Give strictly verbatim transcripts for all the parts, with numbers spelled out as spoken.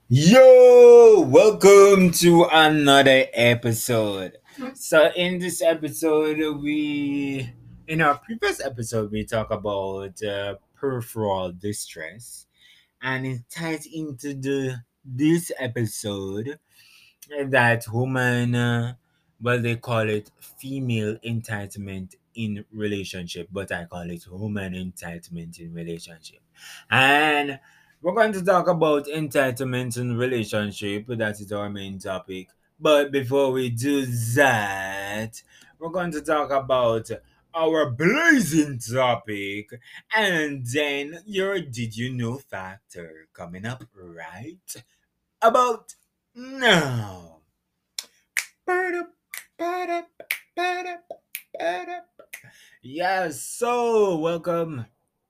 Yo, welcome to another episode. So, in this episode, we in our previous episode we talk about uh, peripheral distress, and it ties into the this episode that woman, uh, well, they call it female entitlement in relationship, but I call it woman entitlement in relationship, and we're going to talk about entitlement in relationship. That is our main topic. But before we do that, we're going to talk about our blazing topic, and then your did you know factor coming up right about now. Yes, so welcome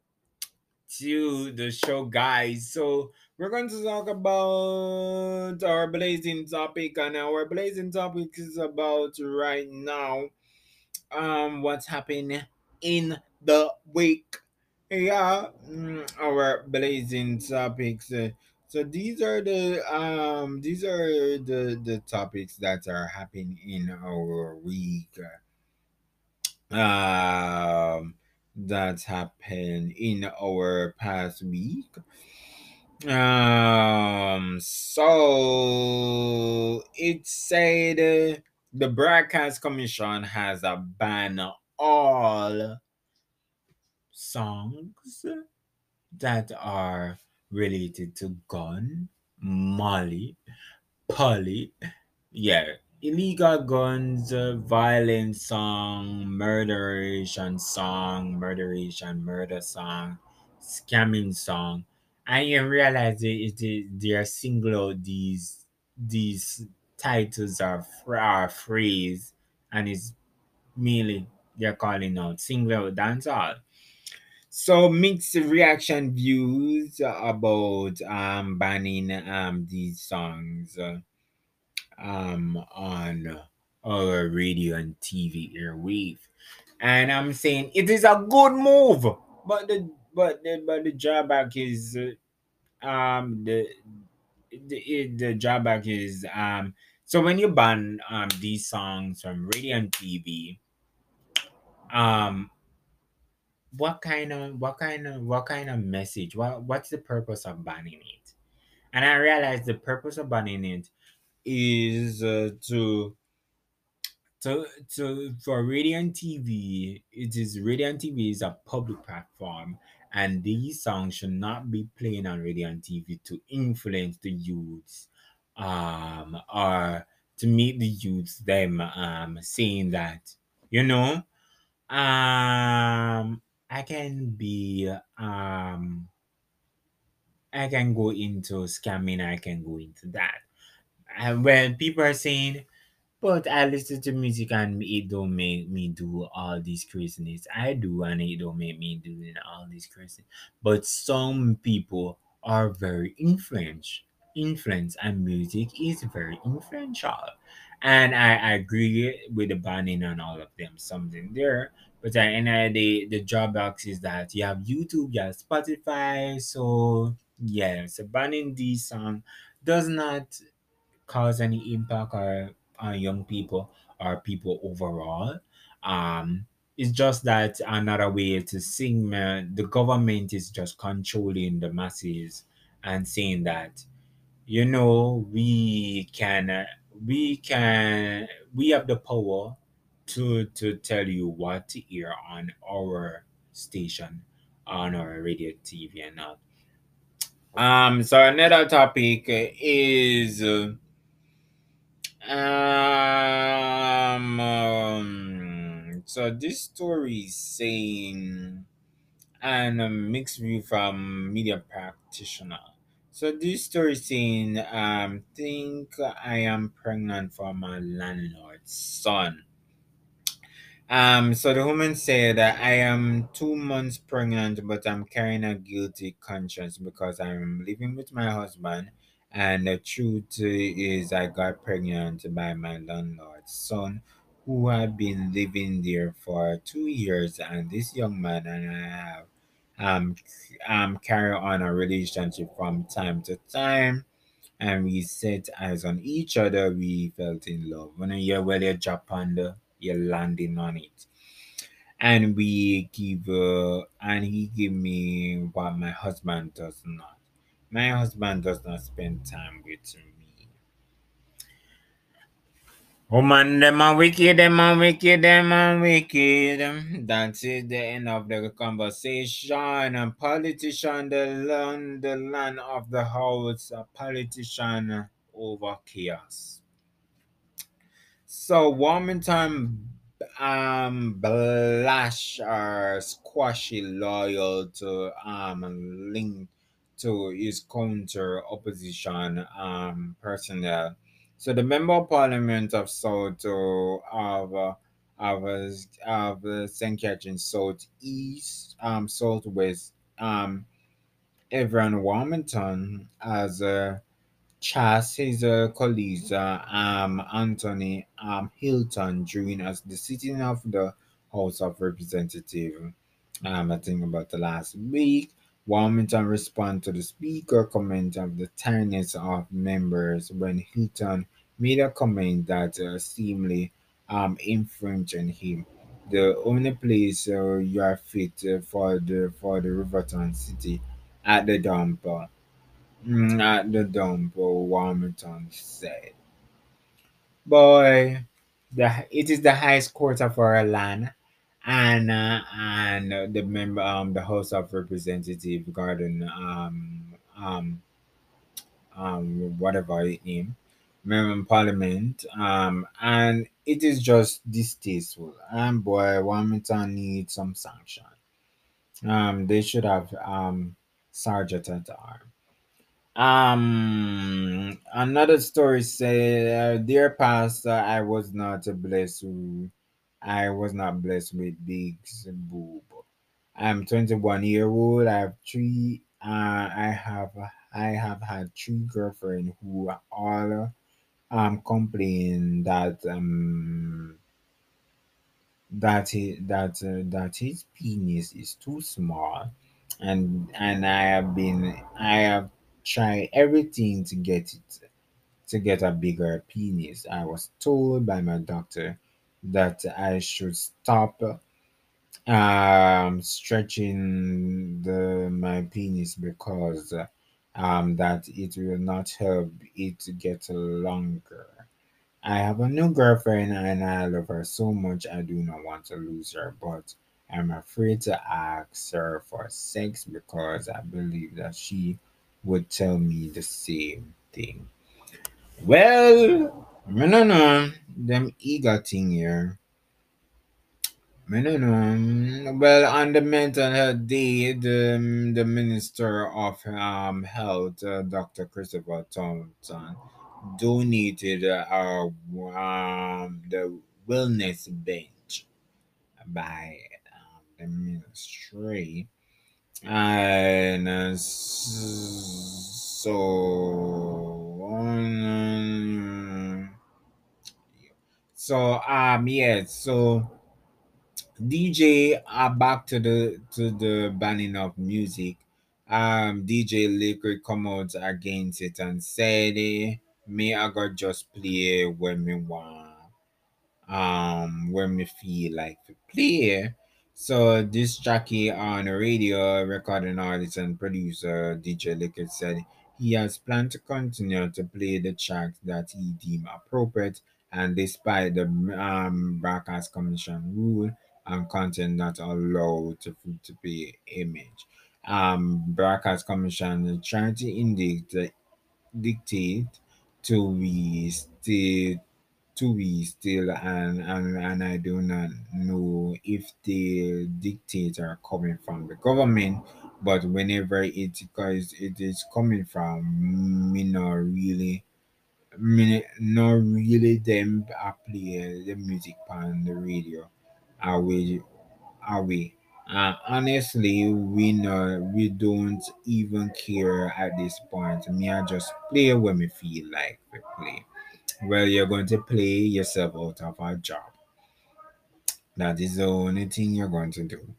to the show, guys. So we're going to talk about our blazing topic, and our blazing topic is about right now um what's happening in the week. Yeah, mm, our blazing topics. uh, so these are the um these are the the topics that are happening in our week. Um, that happened in our past week. Um, so it said uh, the Broadcast Commission has a ban all songs that are related to gun, Molly, Polly, yeah, illegal guns, uh, violent song, murderation song, murderation, murder song, scamming song. And you realize it, it, it they are single out these these titles are fra- are phrase, and it's merely they're calling out single out dancehall. So mixed reaction views about um banning um these songs. uh, um on our radio and T V airwave. And I'm saying it is a good move, but the but the but the drawback is uh, um the the, the drawback is um so when you ban um these songs from radio and T V, um what kind of what kind of what kind of message, what what's the purpose of banning it? And I realized the purpose of banning it is uh, to So, so for radio and T V, it is radio and T V is a public platform, and these songs should not be playing on radio and T V to influence the youths, um, or to make the youths them um saying that you know, um, I can be um, I can go into scamming, I can go into that, and when people are saying but I listen to music and it don't make me do all these craziness. I do and it don't make me doing all these craziness. But some people are very influential. Influence and music is very influential. And I, I agree with the banning and all of them, something there. But at the end of the day, the drawbacks is that you have YouTube, you have Spotify. So yeah, so banning these songs does not cause any impact or on young people or people overall. Um, it's just that another way to sing, man, the government is just controlling the masses and saying that, you know, we can, uh, we can, we have the power to to tell you what to hear on our station, on our radio, T V, and all. Um, so another topic is. Uh, Um, um, so this story is saying and a mixed view from media practitioner. So this story is saying um think I am pregnant for my landlord's son. Um, so the woman said that I am two months pregnant, but I'm carrying a guilty conscience because I'm living with my husband. And the truth is, I got pregnant by my landlord's son, who had been living there for two years. And this young man and I have um, um carry on a relationship from time to time. and we set eyes on each other. We felt in love. When you well, you jump on the, you're landing on it, and we give, uh, and he give me what my husband does not. My husband does not spend time with me. Woman, them are wicked, them are wicked, them are wicked. That is the end of the conversation. And politician, the land, the land of the house, a politician over chaos. So Warmington um Blash are squashy loyal to um linked to his counter opposition um personnel. So the member of parliament of South uh, of uh, of uh, of uh, Saint Catherine Southeast um Southwest um Everett Warmington as a Chas, his uh, colleagues, uh, um, Anthony um, Hilton, during as the sitting of the House of Representatives. Um, I think about the last week, Wilmington responded to the Speaker comment of the tiredness of members when Hilton made a comment that uh, seemingly um, infringed on him. The only place uh, you are fit uh, for the for the Riverton City at the dump. Uh, Mm, At the dump, or Warmington said. Boy, the it is the highest court of our land, and uh, and uh, the member um the House of Representative Garden um um um whatever it name, member in Parliament um and it is just distasteful. And boy, Warmington needs some sanction. Um, they should have um sergeant at arms. Um, another story said, uh, "Dear Pastor, I was not blessed. With, I was not blessed with big boob. I'm twenty-one year old. I have three. Uh, I have I have had three girlfriends who are all um complain that um that he, that uh, that his penis is too small, and and I have been I have tried everything to get it to get a bigger penis. I was told by my doctor that I should stop um stretching the my penis because uh, um that it will not help it to get longer. I have a new girlfriend and I love her so much I do not want to lose her, but I'm afraid to ask her for sex because I believe that she would tell me the same thing. Well, I don't know. Them eager thing here. I don't know. Well, on the mental health day, the, the Minister of um, Health, uh, Doctor Christopher Thompson, donated uh, um, the wellness bench by um, the ministry. And uh, s- so, um, so um, yeah, so D J uh, back to the to the banning of music. Um, D J Liquid come out against it and said, eh, "Me, I got just play when me want." Um when me feel like to play. So this jockey on the radio, recording artist and producer D J Liquid said he has planned to continue to play the tracks that he deemed appropriate and despite the um, Broadcast Commission rule and content not allowed to, to be image. Um, Broadcast Commission trying to indicate, dictate to we stay to be still and, and and I do not know if the dictator coming from the government, but whenever it because it is coming from me not really me not really them I play the music on the radio. Are we are we? Uh, honestly, we know we don't even care at this point. Me, I just play when we feel like we play. Well, you're going to play yourself out of a job. That is the only thing you're going to do.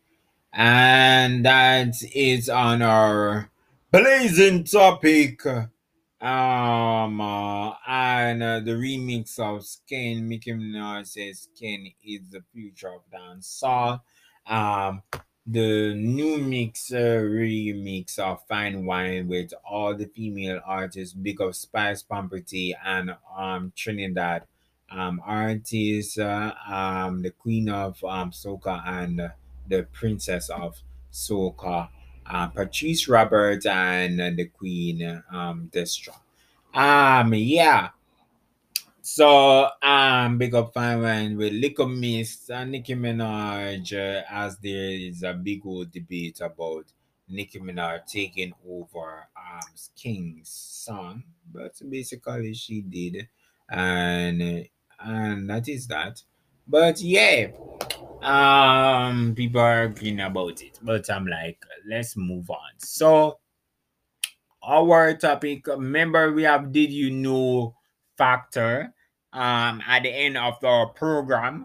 And that is on our blazing topic Um, uh, and uh, the remix of Skin, Nicki Minaj says Skin is the future of dancehall. Um, the new mix, uh, remix of Fine Wine with all the female artists, Big of Spice, Pamperty, and um Trinidad um artists, uh, um the Queen of um Soca and uh, the Princess of Soca, uh, Patrice Roberts and uh, the Queen, um, Destra. Um, yeah. So, um, big up fine wine with Little Mist and Nicki Minaj, uh, as there is a big old debate about Nicki Minaj taking over um King's song, but basically she did, and and that is that. But yeah, um, people are arguing about it, but I'm like, let's move on. So our topic, remember we have did you know factor um at the end of our program.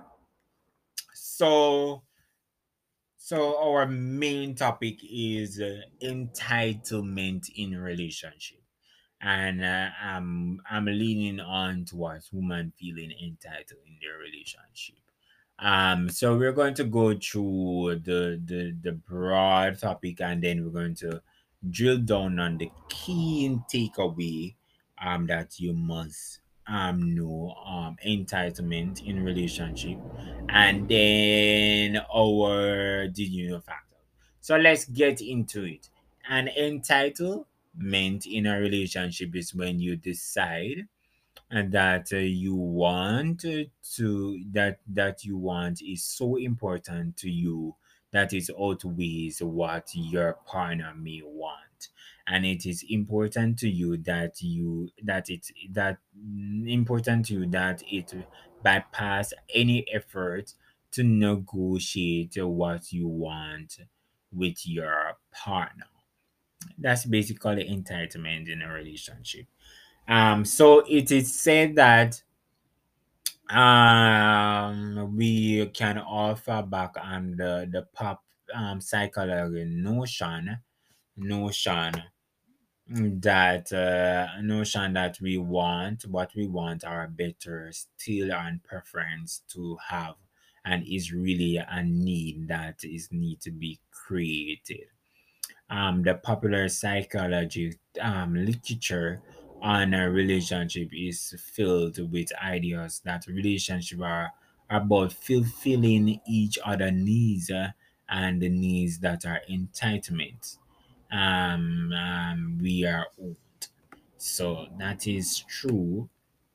So so our main topic is uh, entitlement in relationship. And uh, I'm I'm leaning on towards women feeling entitled in their relationship. Um, so we're going to go through the the the broad topic, and then we're going to drill down on the key takeaway um that you must um know um entitlement in relationship, and then our did you know factor. So let's get into it. An entitlement in a relationship is when you decide and that uh, you want uh, to that that you want is so important to you that it outweighs what your partner may want, and it is important to you that you that it that mm, important to you that it bypass any effort to negotiate what you want with your partner. That's basically entitlement in a relationship. Um, so it is said that um we can offer back on the the pop um psychology notion notion that uh, notion that we want what we want are better still and preference to have, and is really a need that is need to be created. Um, the popular psychology um, literature on a relationship is filled with ideas that relationships are about fulfilling each other needs, uh, and the needs that are entitlement. Um, um, we are old. So that is true.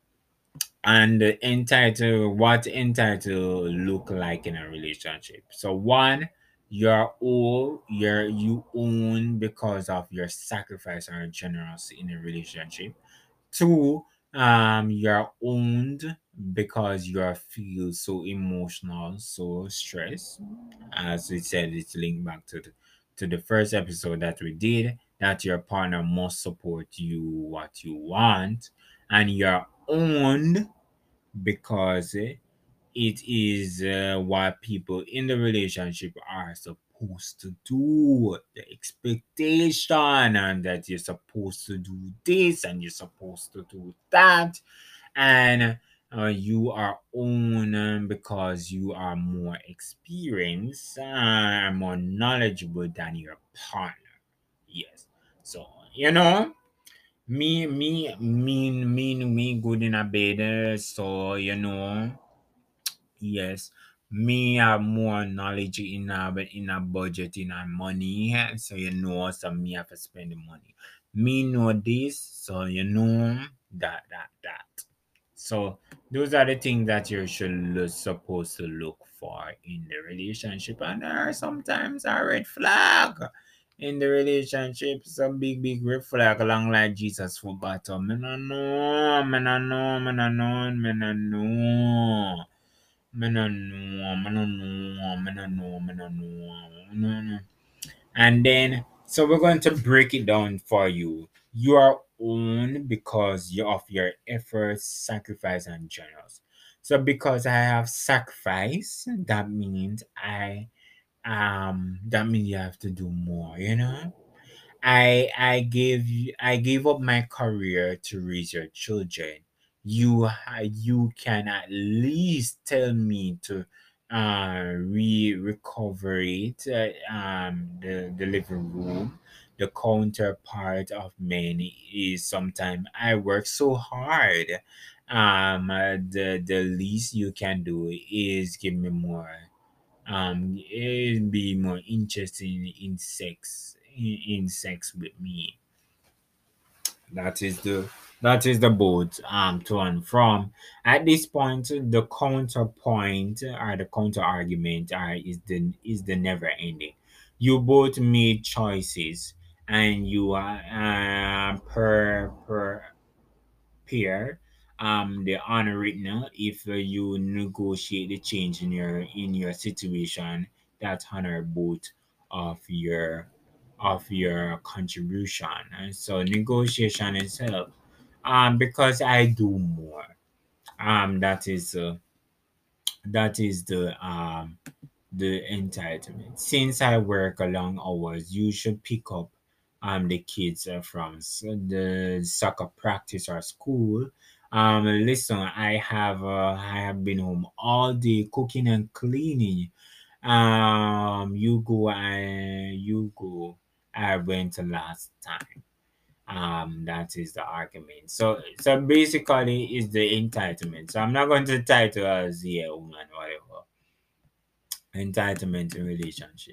And entitled, what entitled look like in a relationship. So one, you're all you're you own because of your sacrifice or generosity in a relationship. Two, um, you're owned because you feel so emotional, so stressed. As we said, it's linked back to the to the first episode that we did, that your partner must support you what you want, and you're owned because eh, it is uh, what people in the relationship are supposed to do. The expectation, and that you're supposed to do this and you're supposed to do that, and uh, you are own um, because you are more experienced uh, and more knowledgeable than your partner. Yes. So you know, me, me, me, me, me, good in a bed. uh, So you know, yes, me have more knowledge in a in a budgeting and money. eh, So you know, so me have to spend the money. Me know this, so you know that that that. So those are the things that you should look, supposed to look for in the relationship, and there are sometimes a red flag in the relationship. Some big big red flag along like Jesus for bottom. Me no know, me no know, me no know, me no know. Me no know, me no know, me no know, me no know, me no know. And then, so we're going to break it down for you. You are own because you of your efforts, sacrifice, and journals. So because I have sacrifice, that means I um that means you have to do more, you know? I I gave you I gave up my career to raise your children. You ha- you can at least tell me to uh re recover it, uh, um the the living room. The counterpart of men is sometimes I work so hard. Um uh, the the least you can do is give me more, um it'd be more interesting in sex, in, in sex with me. That is the that is the boat, um to and from. At this point, the counterpoint or the counter argument are is the is the never ending. You both made choices, and you are, uh, per per pair, um the unwritten, if uh, you negotiate the change in your in your situation, that honor both of your of your contribution. And so negotiation itself, um because I do more, um that is uh, that is the um the entitlement. Since I work a long hours, you should pick up um the kids uh, from s- the soccer practice or school. Um, listen, I have uh, I have been home all day cooking and cleaning. Um, you go and you go. I went last time. Um, that is the argument. So, so basically, is the entitlement. So I'm not going to title as yeah, woman, whatever. Entitlement in relationship,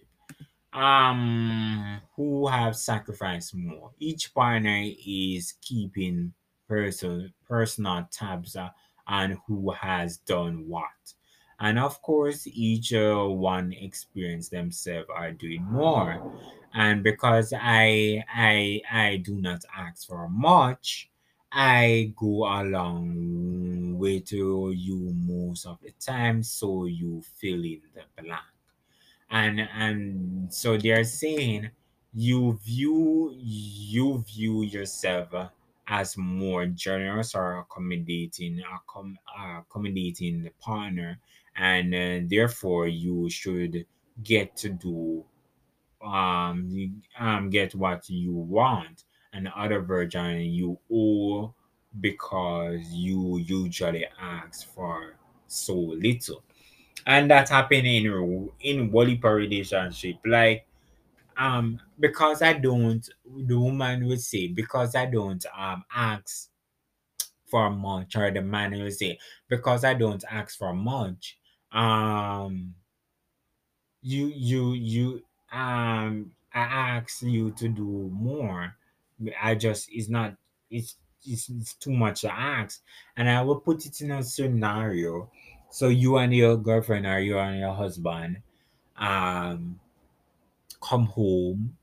um who have sacrificed more. Each partner is keeping person personal tabs uh, on who has done what, and of course each uh, one experience themselves are doing more. And because i i i do not ask for much, I go along with uh, you most of the time, so you fill in the blank. And and so they are saying you view you view yourself uh, as more generous or accommodating accom- uh, accommodating the partner, and uh, therefore you should get to do, um, you, um get what you want. And the other version you owe because you usually ask for so little. And that happened in in Wally relationship. Like, um because I don't, the woman would say, because I don't um ask for much, or the man will say, because I don't ask for much, um you you you um I ask you to do more. I just, it's not, it's it's, it's too much to ask. And I will put it in a scenario. So you and your girlfriend or you and your husband um come home,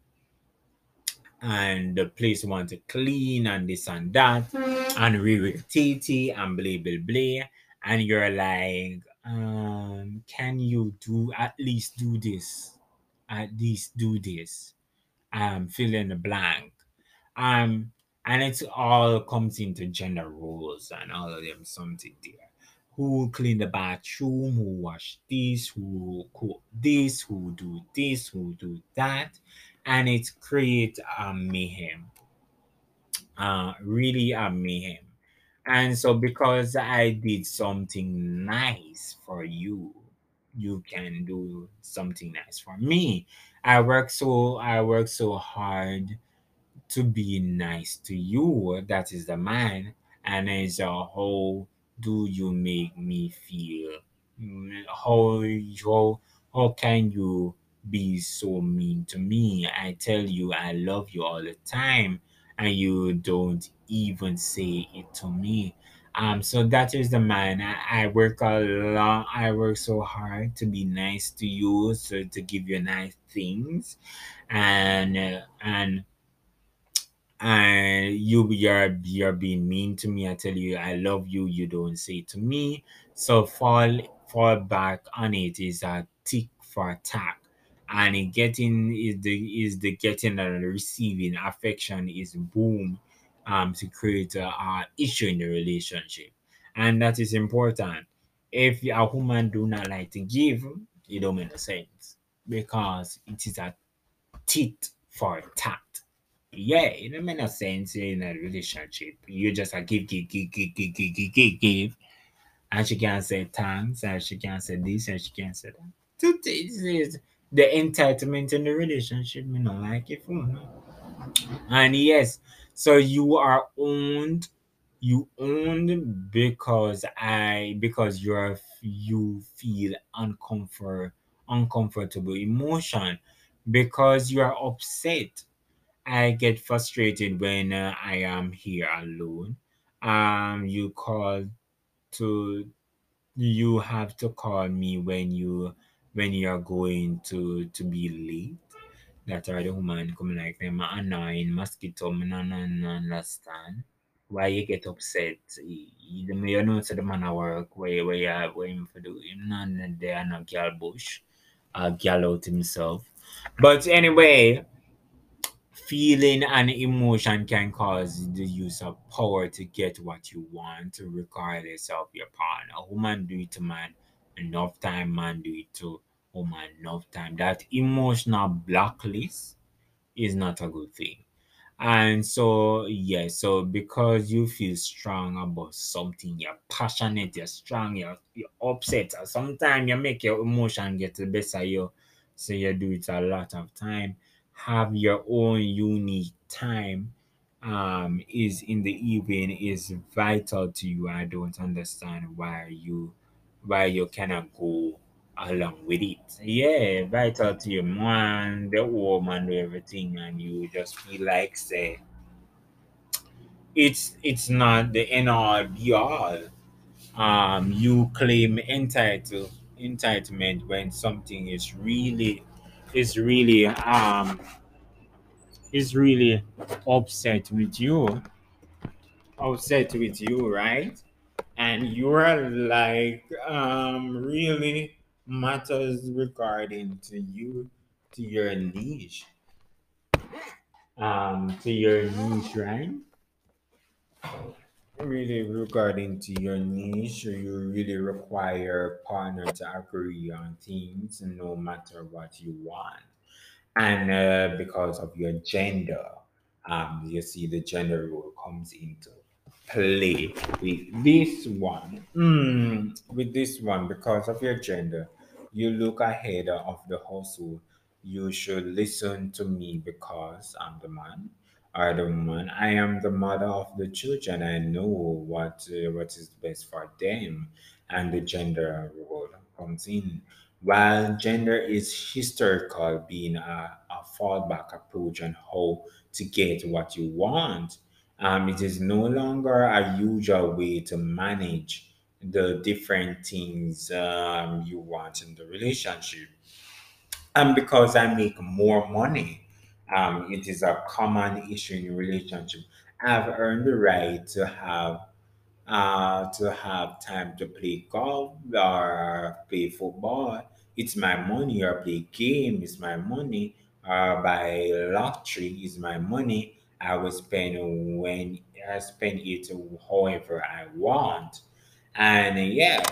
and the place want to clean and this and that, and we with Titi and blah blah blah, and you're like, um can you do at least do this, at least do this, um fill in the blank. um and it all comes into gender roles and all of them something there. Who clean the bathroom, who wash this, who cook this, who do this, who do that, and it create a mayhem, uh really a mayhem. And so because I did something nice for you, you can do something nice for me. I work so I work so hard to be nice to you. That is the man. And as a whole, do you make me feel? Mm, How how how can you be so mean to me? I tell you I love you all the time, and you don't even say it to me. Um, so that is the man. I, I work a lot. I work so hard to be nice to you, so to give you nice things, and uh, and and you you're you're being mean to me. I tell you I love you, you don't say it to me. So fall fall back on it is a tick for tack. And it getting is the is the getting and receiving affection is boom, um to create a, a issue in the relationship. And that is important. If a woman do not like to give, it don't make no sense, because it is a tit for tat. Yeah, it don't make no sense in a relationship. You just a give, give, give, give, give, give, give, give, give, and she can't say thanks, and she can't say this, and she can't say that. So this is the entitlement in the relationship. Me not like it for no. And yes, so you are owned. You owned because I because you're you feel uncomfort uncomfortable emotion because you are upset. I get frustrated when uh, I am here alone. Um, you call to you have to call me when you when you are going to to be late. That are the woman come like them annoying mosquito. Me no, no, no understand why you get upset. You, you know, so the man at work where where you are waiting for do. You know, they are not girl bush, uh, girl out himself. But anyway, feeling and emotion can cause the use of power to get what you want, regardless of your partner. Woman do it to man enough time, man do it to woman enough time. That emotional blacklist is not a good thing. And so, yeah, so because you feel strong about something, you're passionate, you're strong, you're, you're upset, or sometimes you make your emotion get the best of you. So you do it a lot of time. Have your own unique time um is in the evening is vital to you. I don't understand why you why you cannot go along with it. Yeah, vital to your man, the woman, everything, and you just feel like say it's it's not the end all be all. Um, you claim entitle entitlement when something is really is really um is really upset with you, upset with you, right? And you're like um really matters regarding to you to your niche um to your niche, right? Really regarding to your niche, you really require partner to agree on things no matter what you want. And uh, because of your gender, um, you see the gender role comes into play with this one. Mm, with this one, because of your gender, you look ahead of the household. You should listen to me because I'm the man or the woman. I am the mother of the children. I know what uh, what is best for them, and the gender role comes in. While gender is historical, being a, a fallback approach on how to get what you want, um, it is no longer a usual way to manage the different things um, you want in the relationship. And because I make more money, um, it is a common issue in a relationship. I've earned the right to have uh, to have time to play golf or play football. It's my money, or play game is my money, or buy lottery is my money. I will spend when I spend it however I want. And yeah,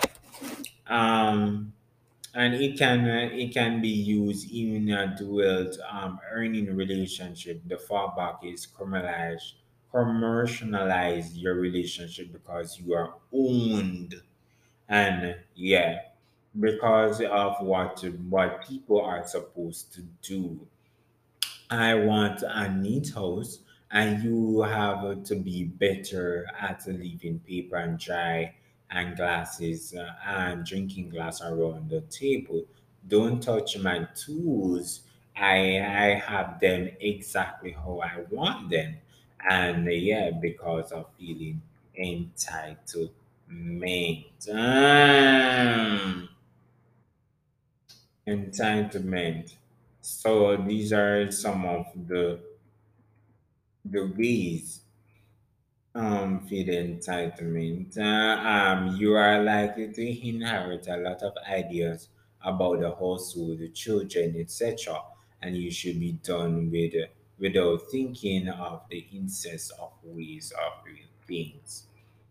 um, and it can uh, it can be used in a dual um, earning relationship. The fallback is commercialize commercialize your relationship because you are owned, and yeah, because of what what people are supposed to do. I want a neat house, and you have to be better at leaving paper and dry and glasses uh, and drinking glass around the table. Don't touch my tools. I I have them exactly how I want them, and uh, yeah, because of feeling entitled. Um, entitlement. So these are some of the the ways um feel entitlement. Uh, um, you are likely to inherit a lot of ideas about the household, the children, et cetera. And you should be done with uh, without thinking of the incest of ways of doing things,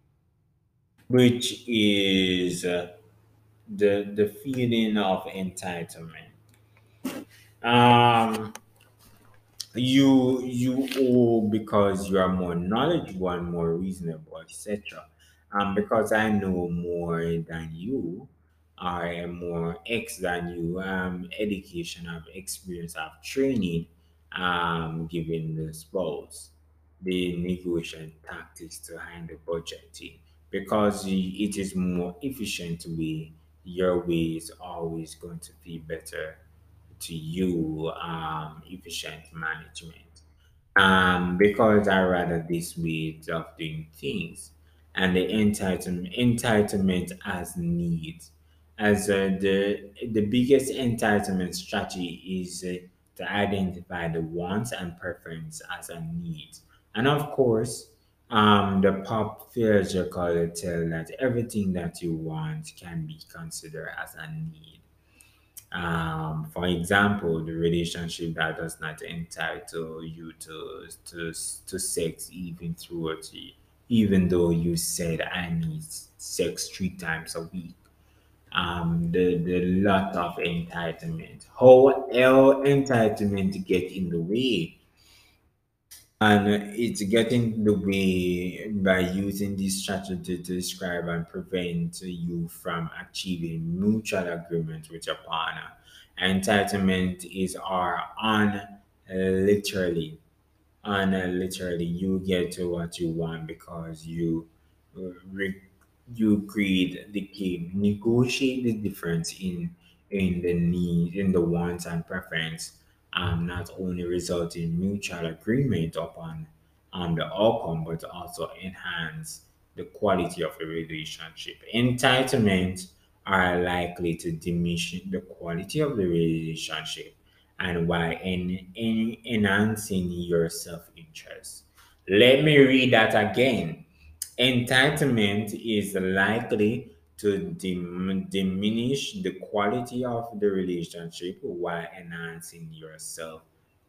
which is uh, the the feeling of entitlement. Um, you you owe because you are more knowledgeable and more reasonable, etc. Um because I know more than you, I am more X than you, um education, I've experience, I've training, um giving the spouse the negotiation tactics to handle budgeting, because y- it is more efficient way. Your way is always going to be better to you, um, efficient management. Um, because I rather this way of doing things, and the entitlement entitlement as needs. As uh, the the biggest entitlement strategy is uh, to identify the wants and preference as a need, and of course, um, the pop theological tell that everything that you want can be considered as a need. Um, for example, the relationship that does not entitle you to to, to sex even through it, even though you said I need sex three times a week. Um, the the lot of entitlement. How how entitlement get in the way, and it's getting the way by using this strategy to describe and prevent you from achieving mutual agreement with your partner. Entitlement is our on literally and uh, literally you get to what you want because you uh, re- you agreed the game, negotiate the difference in in the need, in the wants and preference, um not only result in mutual agreement upon on the outcome, but also enhance the quality of the relationship. Entitlements are likely to diminish the quality of the relationship, and while en- en- enhancing your self interest. Let me read that again. Entitlement is likely to dim- diminish the quality of the relationship while enhancing your self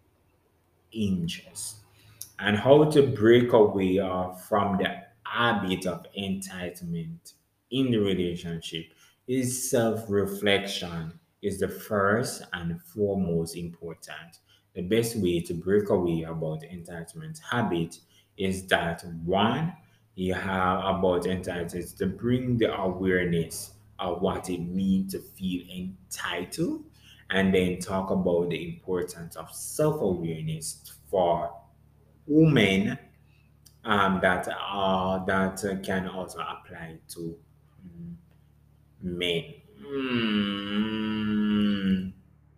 interest. And how to break away uh, from the habit of entitlement in the relationship is self-reflection is the first and foremost important. The best way to break away about entitlement habit is that one, you have about entitlement to bring the awareness of what it means to feel entitled, and then talk about the importance of self-awareness for women, um, that are that uh, can also apply to men. Mm.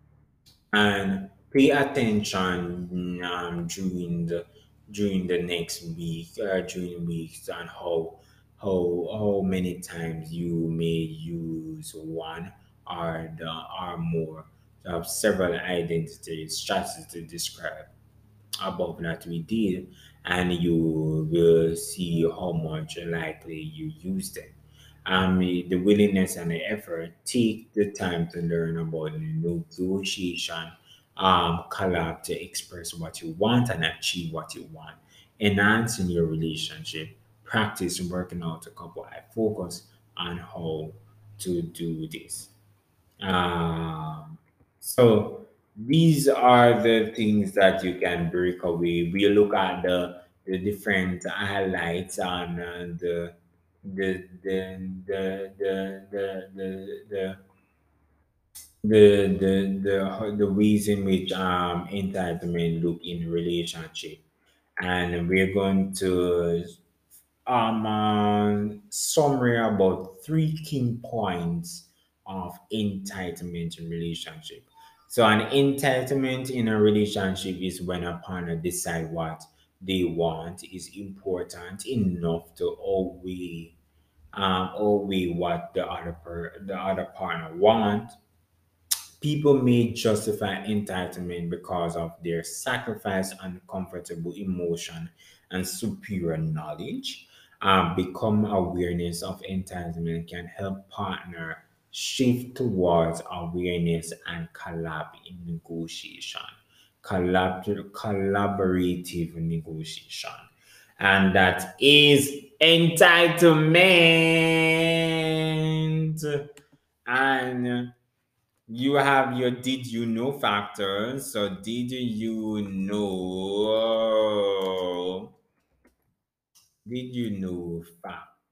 And pay attention um, during the during the next week, uh, during weeks, and how how how many times you may use one or the or more of several identity strategies to describe above that we did, and you will see how much likely you use them. Um, the willingness and the effort, take the time to learn about the negotiation, um, collab to express what you want and achieve what you want, enhancing your relationship, practice working out a couple. I focus on how to do this. Um, so these are the things that you can break away. We look at the the different highlights on uh, the the the the the the the the the the the, the ways in which um entitlement look in relationship, and we're going to um, uh, summary about three key points of entitlement in relationship. So, an entitlement in a relationship is when a partner decide what they want is important enough to outweigh um, outweigh what the other per, the other partner want. People may justify entitlement because of their sacrifice, uncomfortable emotion, and superior knowledge. Um, become awareness of entitlement can help partner shift towards awareness and collab in negotiation, collab- collaborative negotiation, and that is entitlement. And You have your did you know factor. So did you know? Did you know factor?